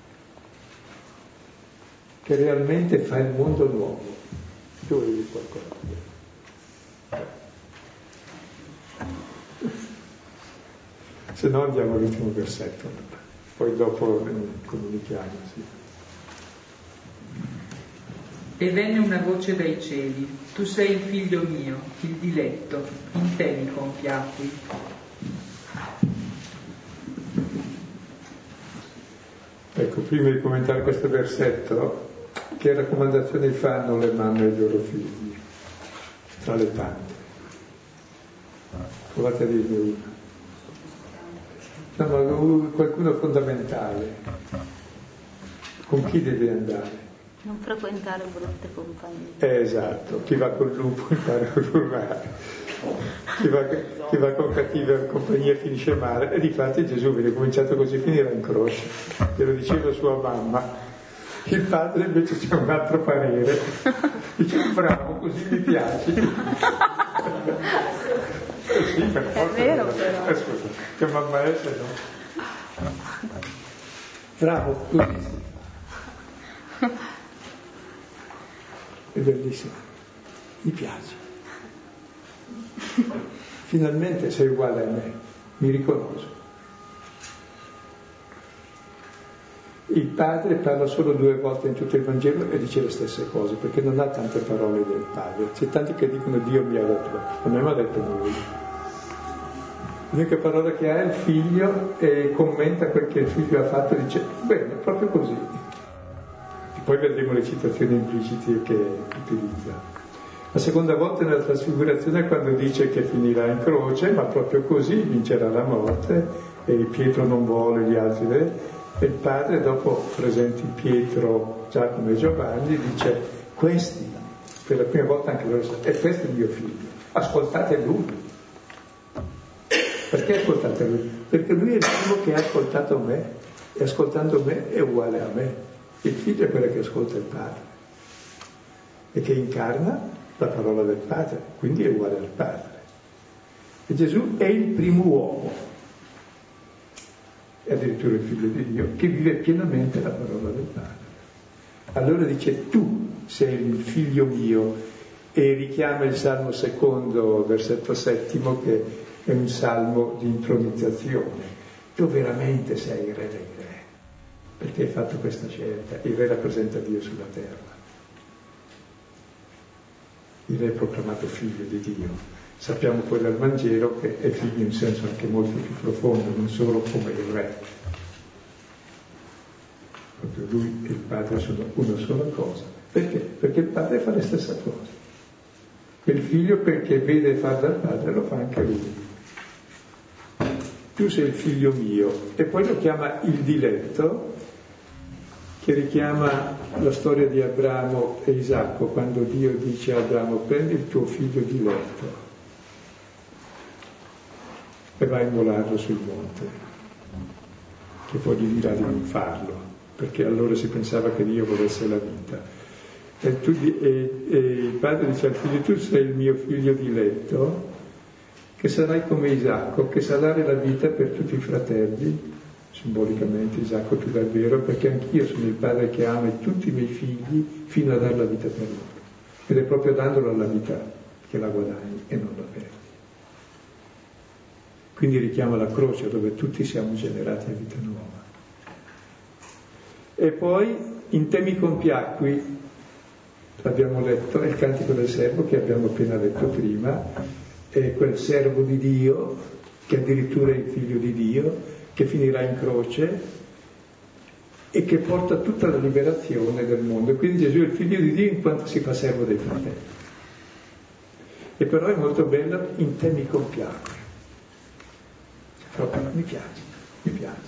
che realmente fa il mondo nuovo. Tu vedi qualcosa? Se no andiamo all'ultimo versetto, poi dopo comunichiamo. Sì. E venne una voce dai cieli: tu sei il figlio mio, il diletto, in te mi compiacqui. Ecco, prima di commentare questo versetto, che raccomandazioni fanno le mamme ai loro figli, tra le tante? Provate a dirne una. No, ma qualcuno fondamentale. Con chi deve andare? Non frequentare brutte compagnie. Esatto, chi va col lupo impara a urlare, chi va con cattiva compagnia finisce male, e difatti Gesù viene cominciato così, finirà in croce. Glielo diceva sua mamma. Il padre invece c'è un altro parere, dice bravo, così mi piace. Sì, per forza, è vero però. Scusa, che mamma è se no? Bravo, così. È bellissimo, mi piace. Finalmente sei uguale a me, mi riconosco. Il padre parla solo 2 volte in tutto il Vangelo e dice le stesse cose, perché non ha tante parole del padre. C'è tanti che dicono Dio mi ha detto, a me mi ha detto lui. L'unica parola che ha è il figlio, e commenta quel che il figlio ha fatto e dice bene, proprio così. E poi vedremo le citazioni implicite che utilizza. La seconda volta nella trasfigurazione è quando dice che finirà in croce, ma proprio così vincerà la morte, e Pietro non vuole, gli altri e il padre, dopo presenti Pietro, Giacomo e Giovanni, dice questi, per la prima volta anche loro, e questo è il mio figlio, ascoltate lui. Perché ascoltate lui? Perché lui è il primo che ha ascoltato me, e ascoltando me è uguale a me. Il figlio è quello che ascolta il padre e che incarna la parola del padre, quindi è uguale al padre. E Gesù è il primo uomo, e addirittura il figlio di Dio, che vive pienamente la parola del padre. Allora dice tu sei il figlio mio, e richiama il Salmo 2, versetto 7, che è un salmo di intronizzazione. Tu veramente sei il re dei re, perché hai fatto questa scelta. Il re rappresenta Dio sulla terra. Il re è proclamato figlio di Dio. Sappiamo poi dal Vangelo che è figlio in senso anche molto più profondo, non solo come il re. Proprio lui e il padre sono una sola cosa. Perché? Perché il padre fa le stesse cose. Il figlio, perché vede fare dal padre, lo fa anche lui. Tu sei il figlio mio. E poi lo chiama il diletto, che richiama la storia di Abramo e Isacco, quando Dio dice a Abramo prendi il tuo figlio diletto e vai a immolarlo sul monte, che poi gli dirà di non farlo, perché allora si pensava che Dio volesse la vita. E il padre dice al figlio tu sei il mio figlio diletto, che sarai come Isacco, che sa dare la vita per tutti i fratelli. Simbolicamente Isacco tu davvero, perché anch'io sono il padre che ama tutti i miei figli fino a dare la vita per loro. Ed è proprio dandolo alla vita che la guadagni e non la perdi. Quindi richiama la croce, dove tutti siamo generati a vita nuova. E poi in te mi compiacqui, l'abbiamo letto, è il cantico del servo che abbiamo appena letto prima, è quel servo di Dio che addirittura è il figlio di Dio, che finirà in croce e che porta tutta la liberazione del mondo. Quindi Gesù è il figlio di Dio in quanto si fa servo dei fratelli. E però è molto bello, in te mi compiacque. Proprio mi piace.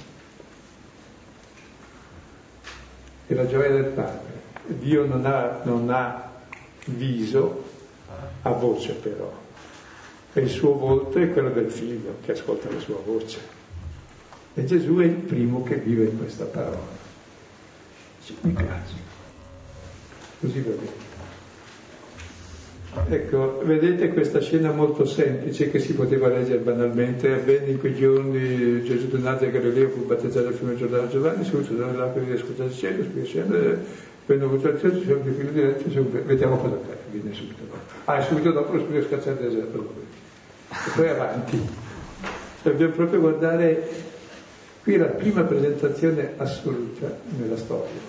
È la gioia del Padre. Dio non ha viso, ha voce però. E il suo volto è quello del figlio che ascolta la sua voce. E Gesù è il primo che vive in questa parola. Dice, mi piace. Così va bene. Ecco, vedete questa scena molto semplice che si poteva leggere banalmente. Avvenne in quei giorni Gesù di Nazareth Galileo fu battezzato al fiume Giordano Giovanni, subito dall'acqua di ascoltare il cielo, spirito scendere, venne avuto al cielo, sempre il figlio diretto, vediamo cosa viene subito dopo. E subito dopo lo spirito scacciato del deserto. E poi avanti. Dobbiamo proprio guardare, qui è la prima presentazione assoluta nella storia.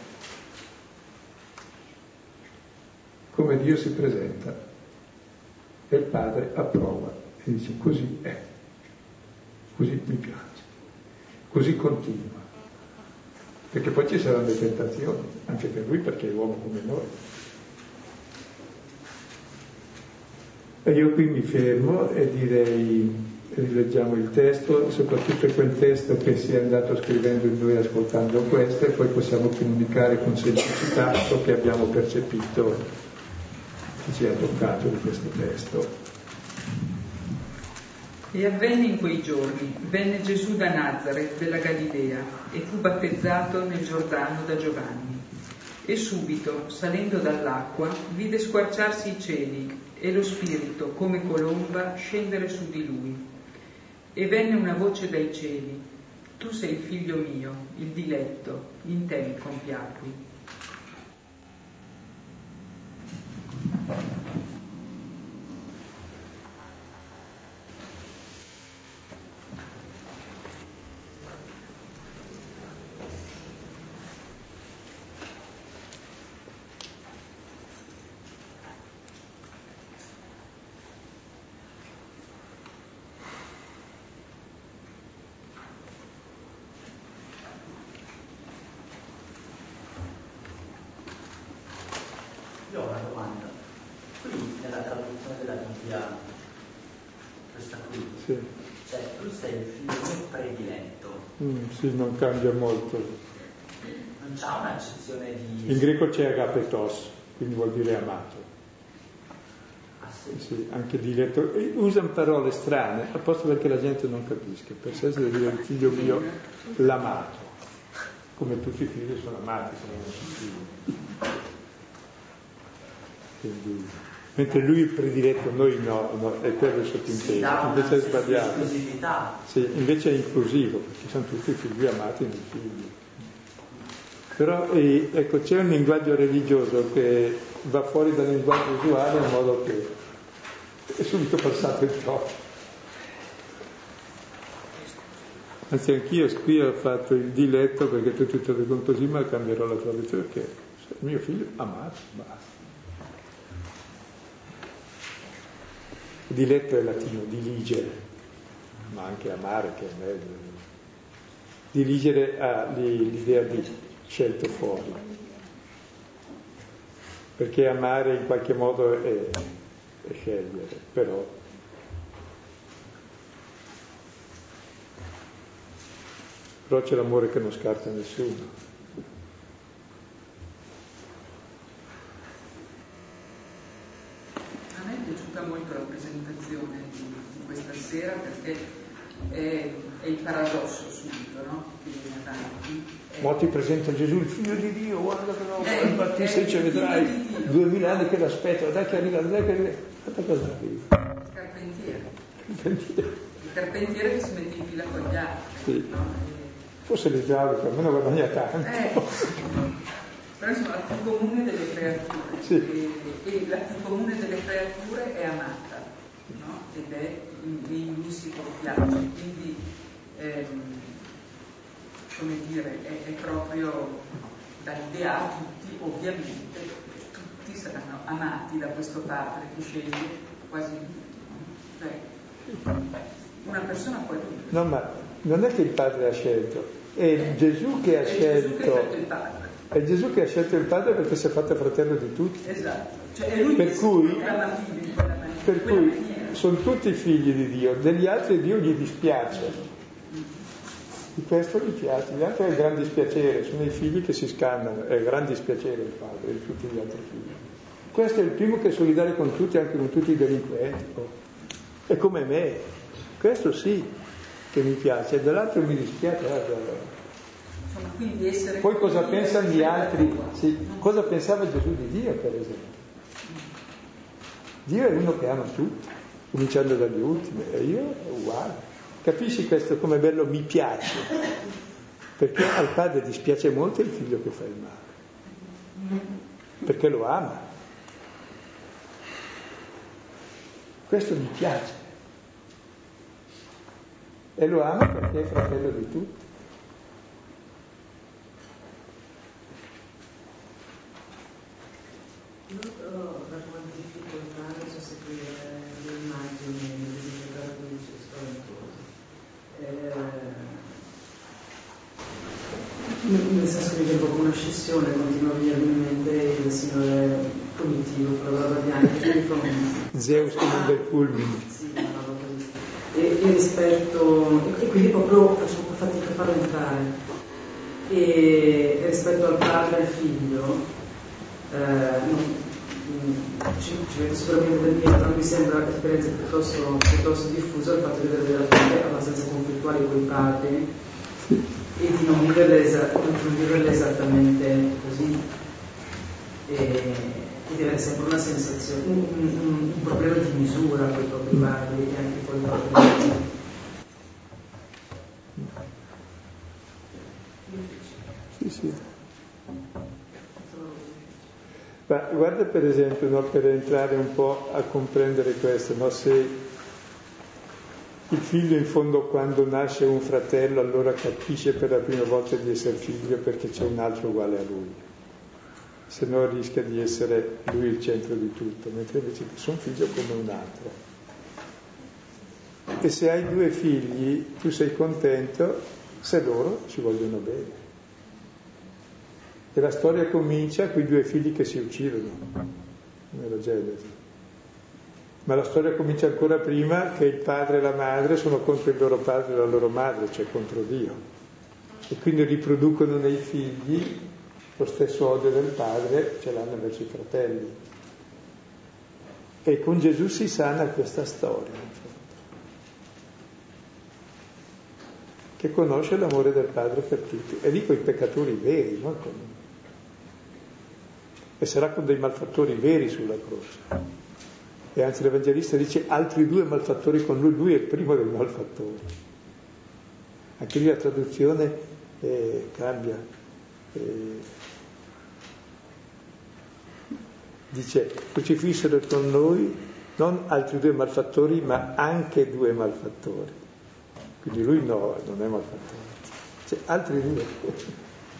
Come Dio si presenta. E il padre approva e dice così è, così mi piace, così continua, perché poi ci saranno le tentazioni anche per lui, perché è uomo come noi. E io qui mi fermo e direi, rileggiamo il testo, soprattutto quel testo che si è andato scrivendo in noi ascoltando questo, e poi possiamo comunicare con semplicità ciò che abbiamo percepito, che ci ha toccato di questo testo. E avvenne in quei giorni, venne Gesù da Nazareth della Galilea e fu battezzato nel Giordano da Giovanni. E subito, salendo dall'acqua, vide squarciarsi i cieli e lo Spirito, come colomba, scendere su di lui. E venne una voce dai cieli: Tu sei il figlio mio, il diletto, in te mi compiacqui. Io ho una domanda. Qui nella traduzione della Bibbia, questa qui, Sì. cioè tu sei il figlio mio prediletto. Sì, non cambia molto. Non c'ha un'accezione di... In greco c'è agapetos, quindi vuol dire amato. Ah, sì. Sì, anche diletto. E usano parole strane, apposta perché la gente non capisca. Per sé deve dire il figlio mio, l'amato. Come tutti i figli sono amati, sono figli. Quindi, mentre lui è prediletto, noi no, è quello il sottinteso, invece è sbagliato. Sì, invece è inclusivo, perché sono tutti figli amati nei figli. Però ecco, c'è un linguaggio religioso che va fuori dal linguaggio usuale in modo che è subito passato il troppo. Anzi, anch'io qui ho fatto il diletto perché tutti traducono così, ma cambierò la traduzione perché il mio figlio amato, basta. Diletto è latino, diligere, ma anche amare, che è meglio. Diligere ha l'idea di scelto fuori, perché amare in qualche modo è scegliere, però c'è l'amore che non scarta nessuno. A me è piaciuta molto la presentazione di questa sera, perché è il paradosso subito, no? Che viene avanti. Ma ti presenta Gesù, il figlio di Dio, guarda che roba, infatti se ci vedrai, 2000 anni che l'aspetto, dai che arriva, guarda cosa arriva. Il carpentiere che si mette in fila con gli altri. Sì. No? Forse l'idraulico, almeno guadagna tanto. Però insomma la più comune delle creature, sì. e la più comune delle creature è amata, no? Ed è in lui si compiace, quindi come dire, è proprio dall'idea a tutti, ovviamente tutti saranno amati da questo padre che sceglie quasi, cioè una persona qualunque. No, ma non è che il padre ha scelto, è Gesù che ha scelto. È Gesù che ha scelto il padre perché si è fatto fratello di tutti. Esatto. Cioè è lui per cui maniera. Sono tutti figli di Dio, degli altri Dio gli dispiace. Di questo gli piace, gli altri è il gran dispiacere, sono i figli che si scannano, è il gran dispiacere il padre di tutti gli altri figli. Questo è il primo che è solidale con tutti, anche con tutti i delinquenti. È come me, questo sì che mi piace, dall'altro mi dispiace. Poi cosa pensano gli altri? Sì. Cosa pensava Gesù di Dio, per esempio? Dio è uno che ama tutti, cominciando dagli ultimi, e io è uguale. Capisci questo come bello mi piace? Perché al padre dispiace molto il figlio che fa il male, perché lo ama. Questo mi piace. E lo ama perché è fratello di tutti. Io ho una qualche difficoltà nel sostituire le immagini delle traduzioni spaventose. Nel senso che c'è proprio una scissione, continua a venirmi in mente il signore punitivo, con la barba bianca, Zeus che non dai fulmini. Sì, una roba così. E rispetto, e quindi proprio faccio un po' fatica a farlo entrare. E rispetto al padre e al figlio, ci vedo sicuramente del mio, però mi sembra un'esperienza piuttosto diffusa il fatto di vedere delle figlie abbastanza conflittuali con i padri e di non viverle esattamente così e di avere sempre una sensazione, un problema di misura con i propri padri e anche con i propri figli. Sì. Ma guarda per esempio, no, per entrare un po' a comprendere questo, no? Se il figlio in fondo quando nasce un fratello allora capisce per la prima volta di essere figlio perché c'è un altro uguale a lui, se no rischia di essere lui il centro di tutto, mentre invece sono figlio come un altro. E se hai 2 figli tu sei contento se loro ci vogliono bene. E la storia comincia con i 2 figli che si uccidono, nella Genesi. Ma la storia comincia ancora prima che il padre e la madre sono contro il loro padre e la loro madre, cioè contro Dio. E quindi riproducono nei figli lo stesso odio del padre, ce l'hanno verso i fratelli. E con Gesù si sana questa storia, che conosce l'amore del padre per tutti. E lì con i peccatori veri, non con... E sarà con dei malfattori veri sulla croce. E anzi l'Evangelista dice altri 2 malfattori con lui, lui è il primo dei malfattori. Anche lì la traduzione cambia. Dice, crocifissero con noi non altri 2 malfattori, ma anche 2 malfattori. Quindi lui no, non è malfattore. Cioè, altri 2.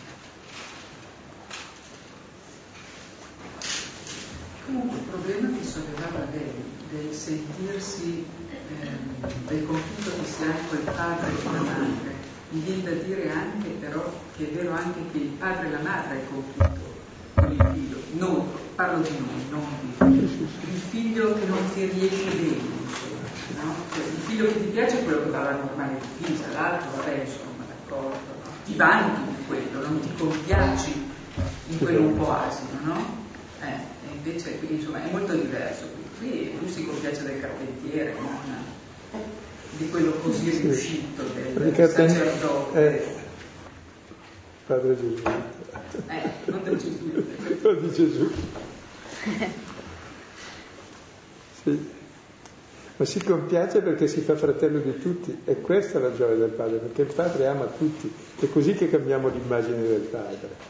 Comunque il problema che sollevava lei del sentirsi del conflitto che si ha con il padre e la madre, mi viene da dire anche però che è vero anche che il padre e la madre è il conflitto con il figlio. No, parlo di noi, non di il figlio che non ti riesce bene, insomma, no? Cioè, il figlio che ti piace è quello che va alla normale divisa, l'altro vabbè insomma d'accordo, no? Ti vanti di quello, non ti compiaci in quello un po' asino, no? Invece qui insomma è molto diverso, qui lui si compiace del carpentiere, non di quello così riuscito del sacerdote. Padre Gesù. Non del Gesù. Non di Gesù. Sì. Ma si compiace perché si fa fratello di tutti, e questa è la gioia del padre, perché il padre ama tutti, è così che cambiamo l'immagine del padre.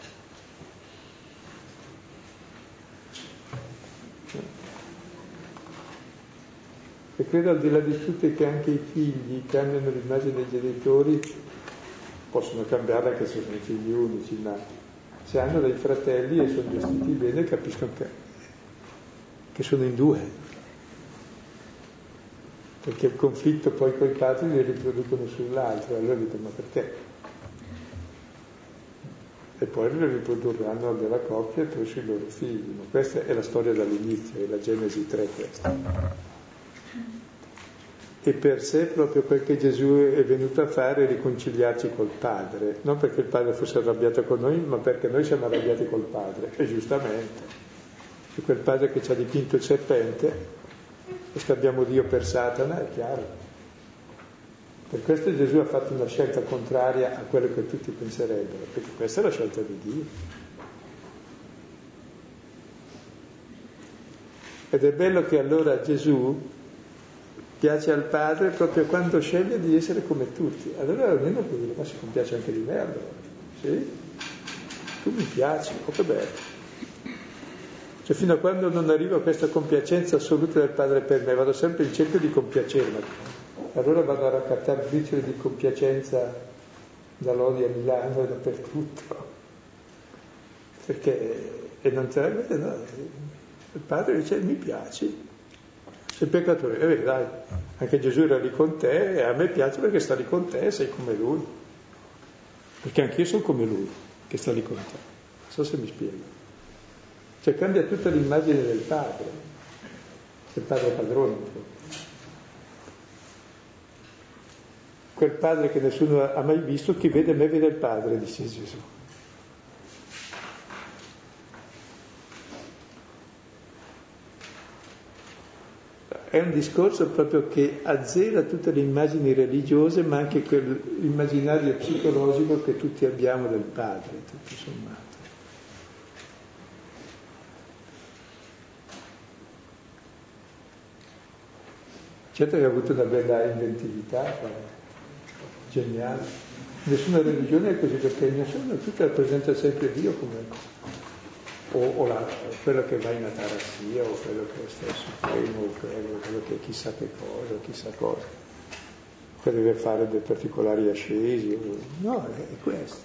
E credo al di là di tutto che anche i figli cambiano l'immagine dei genitori, possono cambiarla anche se sono figli unici, ma se hanno dei fratelli e sono gestiti bene capiscono che sono in 2, perché il conflitto poi coi padri li riproducono sull'altro, allora dico ma perché? E poi lo riprodurranno della coppia e poi sui loro figli, ma questa è la storia dall'inizio, è la Genesi 3 questa. E per sé proprio quel che Gesù è venuto a fare è riconciliarci col Padre, non perché il Padre fosse arrabbiato con noi, ma perché noi siamo arrabbiati col Padre, e giustamente. E quel Padre che ci ha dipinto il serpente, e scambiamo Dio per Satana, è chiaro. Per questo Gesù ha fatto una scelta contraria a quello che tutti penserebbero, perché questa è la scelta di Dio. Ed è bello che allora Gesù piace al Padre proprio quando sceglie di essere come tutti. Allora almeno può dire, ma si compiace anche di me allora, sì? Tu mi piaci, oh che bello. Cioè fino a quando non arrivo a questa compiacenza assoluta del Padre per me, vado sempre in cerca di compiacerlo. Allora vado a raccattare briciole di compiacenza da Lodi a Milano e dappertutto. Perché, e non te no, il Padre dice, mi piaci. Sei peccatore, dai, anche Gesù era lì con te e a me piace perché sta lì con te e sei come Lui. Perché anch'io sono come Lui, che sta lì con te. Non so se mi spiego. Cioè cambia tutta l'immagine del padre padrone. Quel padre che nessuno ha mai visto, chi vede me vede il padre, dice Gesù. È un discorso proprio che azzera tutte le immagini religiose, ma anche quell'immaginario psicologico che tutti abbiamo del padre, tutto sommato. Certo che ha avuto una bella inventività, geniale. Nessuna religione è così, perché nessuna, tutta rappresenta sempre Dio come quello che va in atarassia, o quello che è stesso supremo, o quello che è chissà che cosa, che deve fare dei particolari ascesi. No, è questo.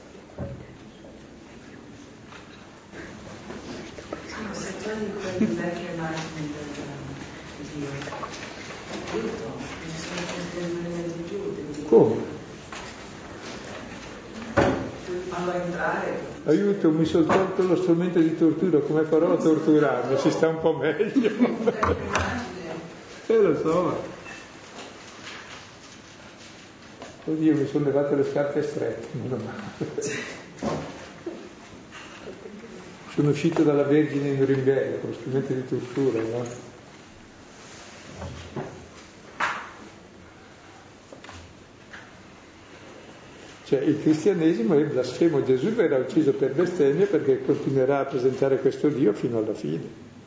Se togli quelle vecchie immagini di Dio, come? Fallo entrare. Aiuto, mi sono tolto lo strumento di tortura, come farò a torturarmi? Si sta un po' meglio. Lo so. Oddio, mi sono levate le scarpe strette, meno male. Sono uscito dalla Vergine in Norimberga con lo strumento di tortura, no? Cioè il cristianesimo è blasfemo, Gesù verrà ucciso per bestemmia perché continuerà a presentare questo Dio fino alla fine.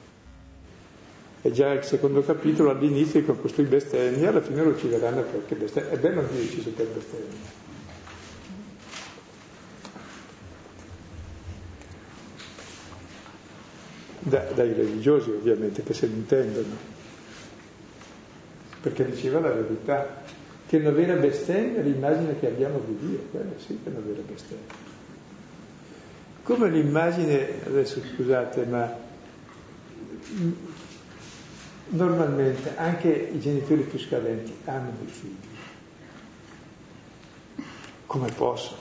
E già il secondo capitolo all'inizio con costui bestemmia, alla fine lo uccideranno perché bestemmia. È bello Dio ucciso per bestemmia. Dai religiosi ovviamente che se ne intendono, perché diceva la verità. Che è una vera bestemmia l'immagine che abbiamo di Dio, quella sì che è una vera bestemmia. Come l'immagine, adesso scusate, ma normalmente anche i genitori più scadenti amano i figli. Come possono?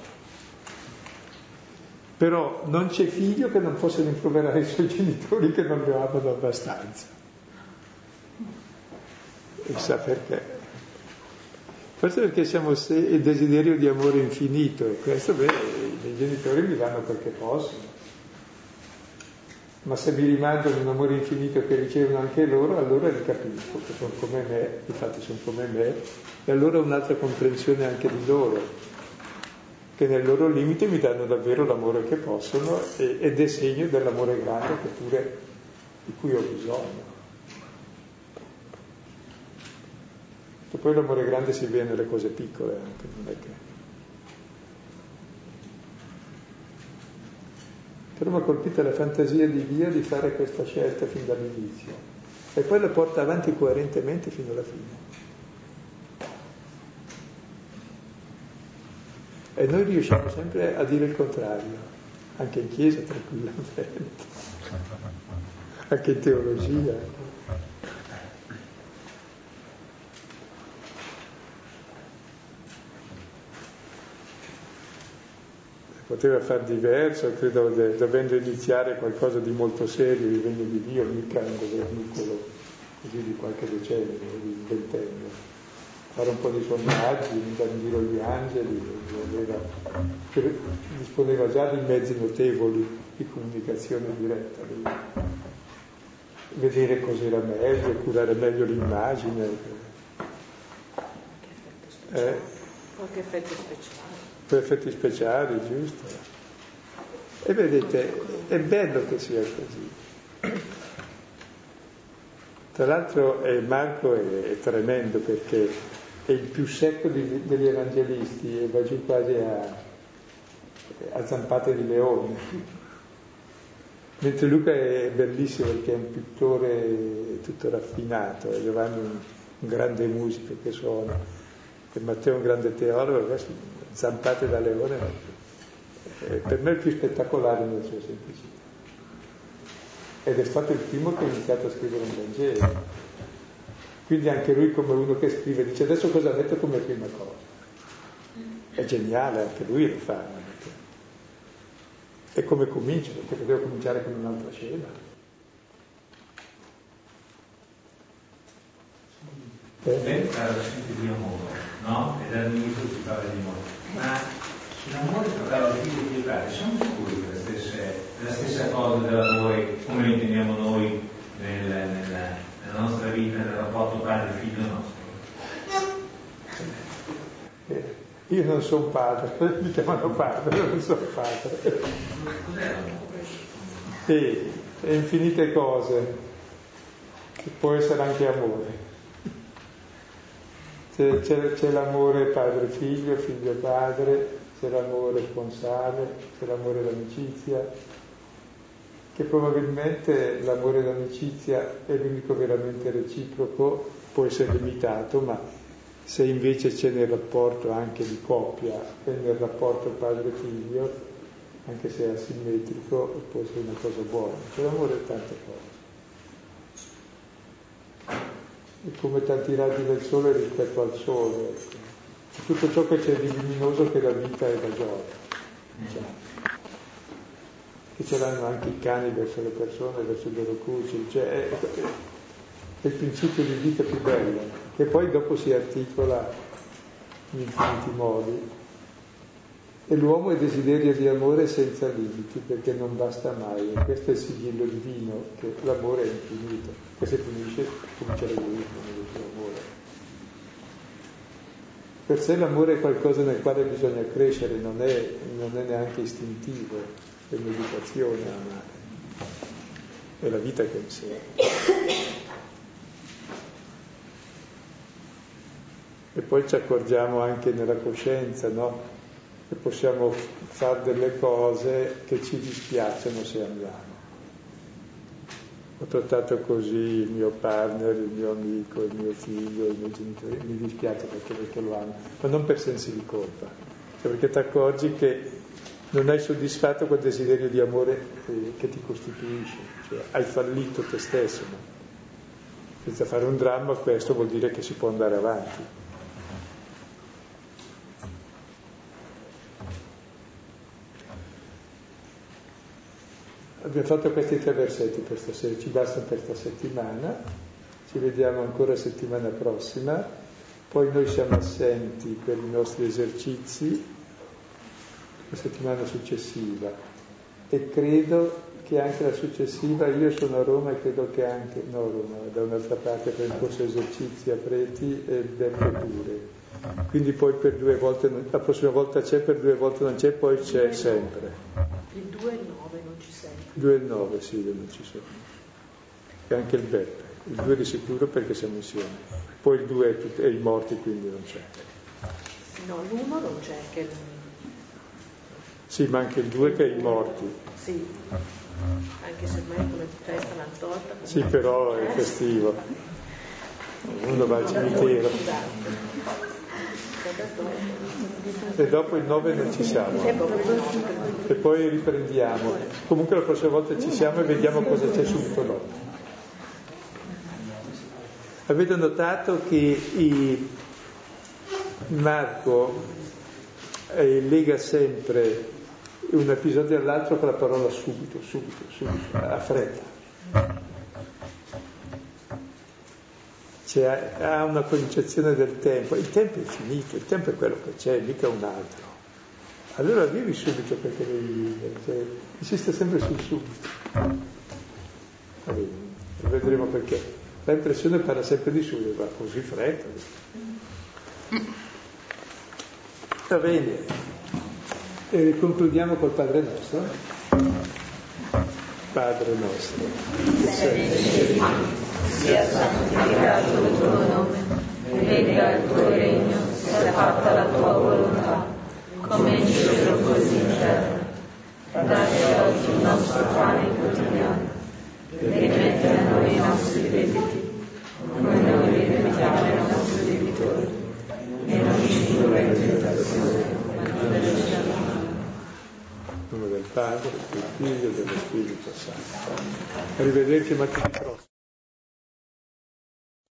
Però non c'è figlio che non possa rimproverare i suoi genitori che non lo amano abbastanza. E sa perché? Forse perché siamo il desiderio di amore infinito, e questo, i genitori mi danno quel che possono. Ma se mi rimandano un amore infinito che ricevono anche loro, allora li capisco, che sono come me, infatti sono come me, e allora ho un'altra comprensione anche di loro, che nel loro limite mi danno davvero l'amore che possono ed è segno dell'amore grande che pure di cui ho bisogno. E poi l'amore grande si vede nelle cose piccole anche, non è che... Però mi ha colpito la fantasia di Dio di fare questa scelta fin dall'inizio e poi la porta avanti coerentemente fino alla fine. E noi riusciamo sempre a dire il contrario, anche in chiesa tranquillamente, anche in teologia. Poteva far diverso, credo, dovendo iniziare qualcosa di molto serio, il regno di Dio, mica un governucolo così di qualche decennio, di un ventennio. Fare un po' di sondaggi, mandare in giro gli angeli, disponeva già di mezzi notevoli di comunicazione diretta, di vedere cos'era meglio, curare meglio l'immagine. Qualche effetto speciale. Per effetti speciali, giusto? E vedete, è bello che sia così. Tra l'altro Marco è tremendo perché è il più secco degli evangelisti e va giù quasi a zampate di leone. Mentre Luca è bellissimo perché è un pittore tutto raffinato, e Giovanni un grande musico che suona, e Matteo un grande teologo, adesso zampate da leone, per me è il più spettacolare nella sua semplicità. Ed è stato il primo che ha iniziato a scrivere un Vangelo. Quindi anche lui, come uno che scrive, dice adesso cosa metto come prima cosa. È geniale, anche lui lo fa. E come comincia? Perché poteva cominciare con un'altra scena. Bene, parla sempre di amore, no? E dall'inizio si parla di amore. Ma sull'amore parlare di figli di padre, siamo sicuri che la stessa cosa dell'amore come lo intendiamo noi nella nostra vita, nel rapporto padre-figlio nostro? Io non sono padre, mi chiamano padre, non sono padre. Cos'è l'amore? Sì, e infinite cose, che può essere anche amore. C'è l'amore padre-figlio, figlio-padre, c'è l'amore sponsale, c'è l'amore d'amicizia, che probabilmente l'amore d'amicizia è l'unico veramente reciproco, può essere limitato, ma se invece c'è nel rapporto anche di coppia e nel rapporto padre-figlio, anche se è asimmetrico, può essere una cosa buona. C'è l'amore è tante cose. È come tanti raggi del sole rispetto al sole, ecco. Tutto ciò che c'è di luminoso che la vita e la gioia. Che ce l'hanno anche i cani verso le persone, verso i loro cucci, cioè è il principio di vita più bello, che poi dopo si articola in infiniti modi. E l'uomo è desiderio di amore senza limiti, perché non basta mai, e questo è il sigillo divino, che l'amore è infinito, che se finisce comincia l'egoismo nel suo amore. Per sé l'amore è qualcosa nel quale bisogna crescere, non è neanche istintivo, è un'educazione a amare, è la vita che insegna. E poi ci accorgiamo anche nella coscienza, no? Che possiamo fare delle cose che ci dispiacciono se andiamo. Ho trattato così il mio partner, il mio amico, il mio figlio, i miei genitori, mi dispiace perché lo amo, ma non per sensi di colpa, cioè perché ti accorgi che non hai soddisfatto quel desiderio di amore che ti costituisce, cioè hai fallito te stesso, no? Senza fare un dramma, questo vuol dire che si può andare avanti. Abbiamo fatto questi 3 versetti per stasera, ci bastano per questa settimana, ci vediamo ancora settimana prossima, poi noi siamo assenti per i nostri esercizi la settimana successiva e credo che anche la successiva, io sono a Roma e credo che anche, no Roma, da un'altra parte per il corso esercizi a Preti e Beppe pure, quindi poi per 2 volte, la prossima volta c'è, per 2 volte non c'è, poi c'è sempre. Il 2 e il 9 non ci sei. 2 e il 9 sì, non ci sono. E anche il Beppe. Il 2 di sicuro perché siamo insieme. Poi il 2 è i morti, quindi non c'è. No, l'1 non c'è, che sì, ma anche il 2 che è i morti. sì, anche se ormai come festa l'hanno tolta. Sì, però è festivo. Uno va al cimitero. E dopo il 9 non ci siamo. E poi riprendiamo. Comunque la prossima volta ci siamo e vediamo cosa c'è subito dopo. Avete notato che Marco lega sempre un episodio all'altro con la parola subito, a fretta. Cioè, ha una concezione del tempo. Il tempo è finito, il tempo è quello che c'è, mica un altro. Allora vivi subito perché devi vivere, cioè, insiste sempre sul subito. Va bene, vedremo perché. La impressione parla sempre di subito, ma così fretta. Va bene, concludiamo col Padre Nostro. Padre nostro, che sei nei cieli, sia santificato il tuo nome, venga il tuo regno, sia fatta la tua volontà, come in cielo così in terra. Dacci oggi il nostro pane quotidiano, rimetti a noi i nostri debiti, come noi rimettiamo ai nostri debitori, e non ci indurre in tentazione, ma liberaci dal male. nel nome del Padre, del Figlio e dello Spirito Santo. Arrivederci martedì prossimo.